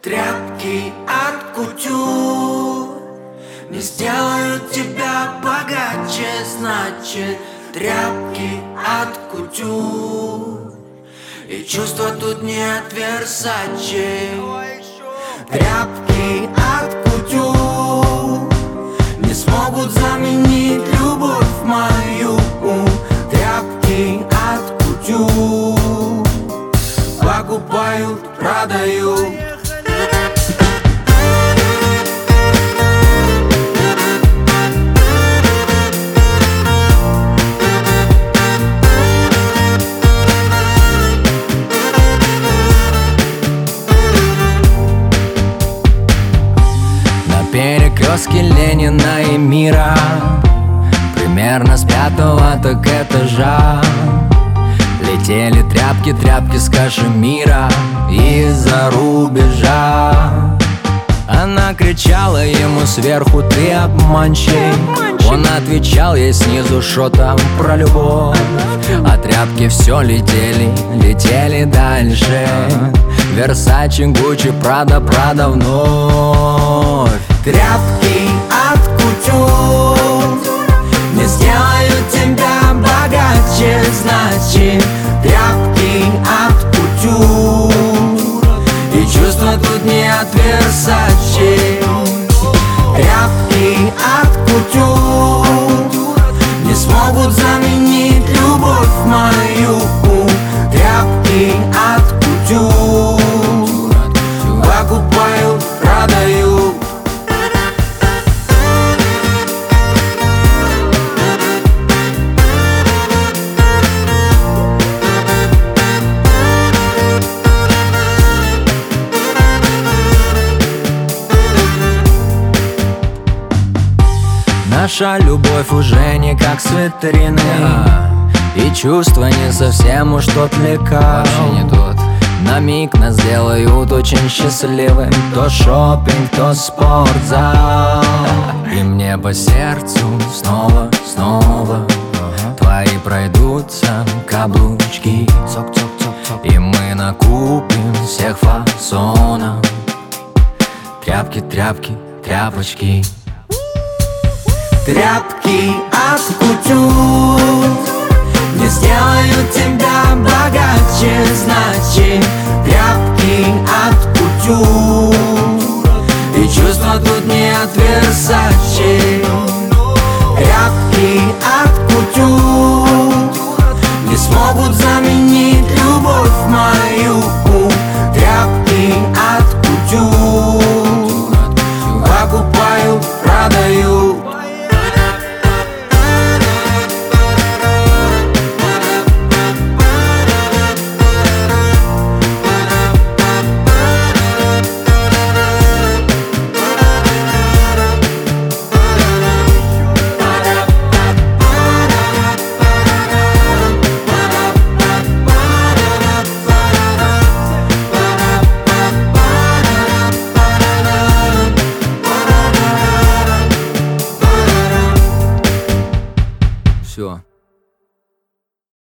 Тряпки от кутюр не сделают тебя богаче, значит, тряпки от кутюр. И чувства тут не от Версаче. Тряпки от кутюр не смогут заменить любовь мою. Тряпки от кутюр покупают, продают. На перекрестке Ленина и Мира, примерно с 5-го так этажа, летели тряпки с кашемира из-за рубежа. Она кричала ему сверху: ты обманщик. Он отвечал ей снизу: шо там про любовь? А тряпки все летели дальше. Версаче, Гуччи, Прада вновь. Тряпки от кутюр не сделают тебя богаче, значит, тряпки от кутюр. И чувства тут не от Версаче. Тряпки от кутюр не смогут заменить любовь мою. Тряпки от кутюр покупают, продают. Наша любовь уже не как с витрины, и чувства не совсем уж тот лекарь. Вообще не тот. На миг нас делают очень счастливым. То шопинг, то спортзал. И мне по сердцу снова твои пройдутся каблучки. И мы накупим всех фасонов. Тряпки, тряпочки. Тряпки от кутюр не сделают тебя богаче, значит,